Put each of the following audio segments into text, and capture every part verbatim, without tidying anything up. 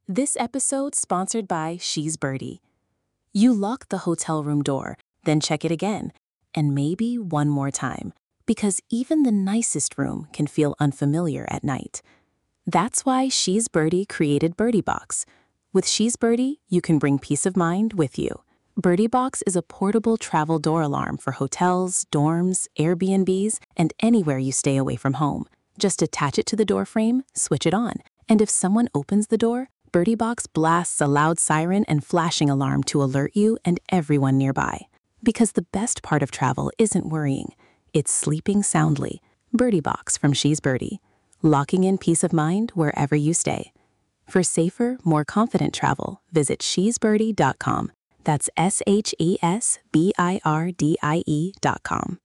This episode sponsored by She's Birdie. You lock the hotel room door, then check it again, and maybe one more time, because even the nicest room can feel unfamiliar at night. That's why She's Birdie created Birdie Box. With She's Birdie, you can bring peace of mind with you. Birdie Box is a portable travel door alarm for hotels, dorms, Airbnbs, and anywhere you stay away from home. Just attach it to the door frame, switch it on, and if someone opens the door, Birdie Box blasts a loud siren and flashing alarm to alert you and everyone nearby. Because the best part of travel isn't worrying, it's sleeping soundly. Birdie Box from She's Birdie, locking in peace of mind wherever you stay. For safer, more confident travel, visit she's birdie dot com. That's S H E S B I R D I E dot com.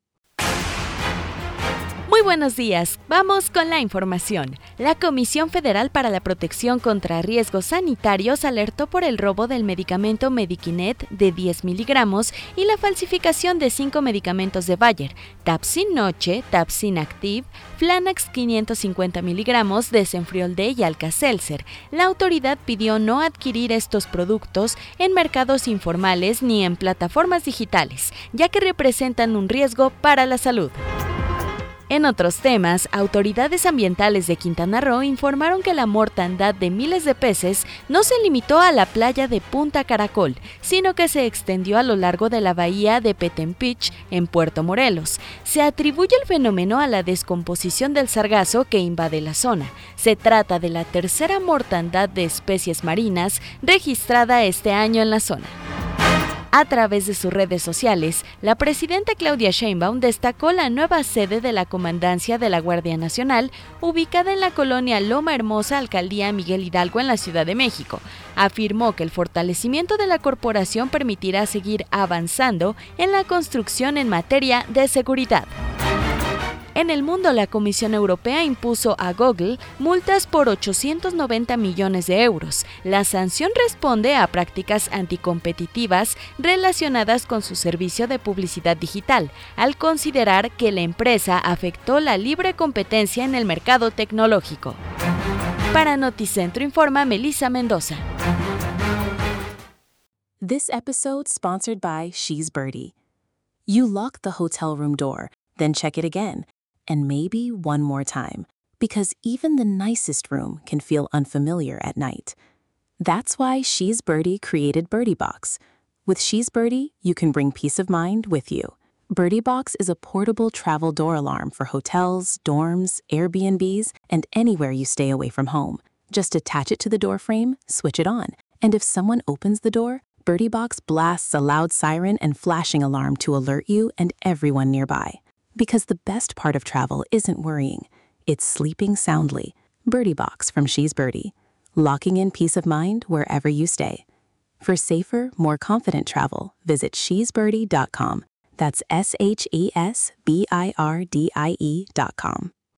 Muy buenos días, vamos con la información. La Comisión Federal para la Protección contra Riesgos Sanitarios alertó por el robo del medicamento Medikinet de diez miligramos y la falsificación de cinco medicamentos de Bayer, Tapsin Noche, Tapsin Active, Flanax quinientos cincuenta miligramos, Desenfriol D y Alka-Seltzer. La autoridad pidió no adquirir estos productos en mercados informales ni en plataformas digitales, ya que representan un riesgo para la salud. En otros temas, autoridades ambientales de Quintana Roo informaron que la mortandad de miles de peces no se limitó a la playa de Punta Caracol, sino que se extendió a lo largo de la bahía de Petempich, en Puerto Morelos. Se atribuye el fenómeno a la descomposición del sargazo que invade la zona. Se trata de la tercera mortandad de especies marinas registrada este año en la zona. A través de sus redes sociales, la presidenta Claudia Sheinbaum destacó la nueva sede de la Comandancia de la Guardia Nacional, ubicada en la colonia Loma Hermosa, Alcaldía Miguel Hidalgo, en la Ciudad de México. Afirmó que el fortalecimiento de la corporación permitirá seguir avanzando en la construcción en materia de seguridad. En el mundo, la Comisión Europea impuso a Google multas por ochocientos noventa millones de euros. La sanción responde a prácticas anticompetitivas relacionadas con su servicio de publicidad digital, al considerar que la empresa afectó la libre competencia en el mercado tecnológico. Para Noticentro informa Melissa Mendoza. This episode sponsored by She's Birdie. You lock the hotel room door, then check it again, and maybe one more time, because even the nicest room can feel unfamiliar at night. That's why She's Birdie created Birdie Box. With She's Birdie, you can bring peace of mind with you. Birdie Box is a portable travel door alarm for hotels, dorms, Airbnbs, and anywhere you stay away from home. Just attach it to the door frame, switch it on, and if someone opens the door, Birdie Box blasts a loud siren and flashing alarm to alert you and everyone nearby. Because the best part of travel isn't worrying, it's sleeping soundly. Birdie Box from She's Birdie, locking in peace of mind wherever you stay. For safer, more confident travel, visit she's birdie dot com. That's S H E S B I R D I E dot com.